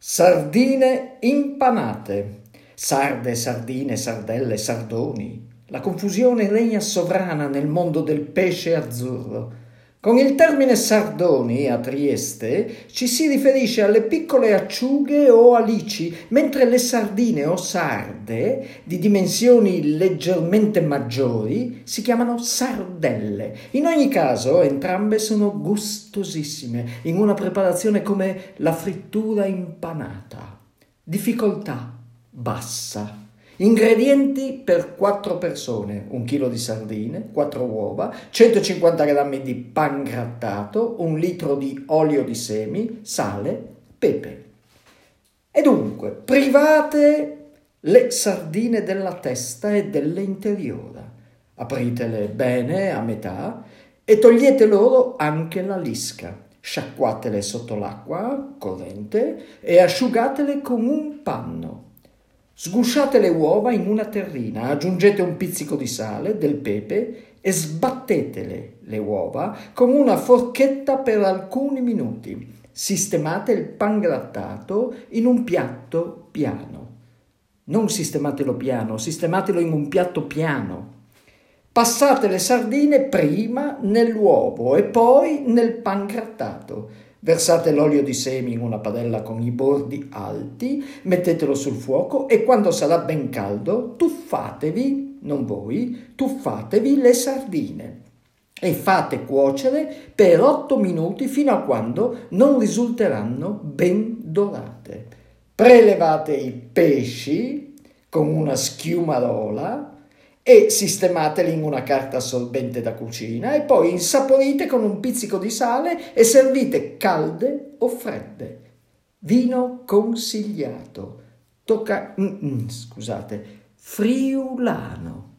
Sardine impanate, sarde, sardine, sardelle, sardoni. La confusione regna sovrana nel mondo del pesce azzurro. Con il termine sardoni a Trieste ci si riferisce alle piccole acciughe o alici, mentre le sardine o sarde, di dimensioni leggermente maggiori, si chiamano sardelle. In ogni caso, entrambe sono gustosissime, in una preparazione come la frittura impanata. Difficoltà bassa. Ingredienti per 4 persone: 1 chilo di sardine, 4 uova, 150 grammi di pan grattato, 1 litro di olio di semi, sale, pepe. E dunque, private le sardine della testa e dell'interiora. Apritele bene a metà e togliete loro anche la lisca. Sciacquatele sotto l'acqua corrente e asciugatele con un panno. Sgusciate le uova in una terrina, aggiungete un pizzico di sale, del pepe e sbattetele le uova con una forchetta per alcuni minuti. Sistemate il pan grattato in un piatto piano. Non sistematelo piano, sistematelo in un piatto piano. Passate le sardine prima nell'uovo e poi nel pan grattato. Versate l'olio di semi in una padella con i bordi alti, mettetelo sul fuoco e quando sarà ben caldo tuffatevi, non voi, tuffatevi le sardine e fate cuocere per 8 minuti fino a quando non risulteranno ben dorate. Prelevate i pesci con una schiumarola e sistemateli in una carta assorbente da cucina e poi insaporite con un pizzico di sale e servite calde o fredde. Vino consigliato. Friulano.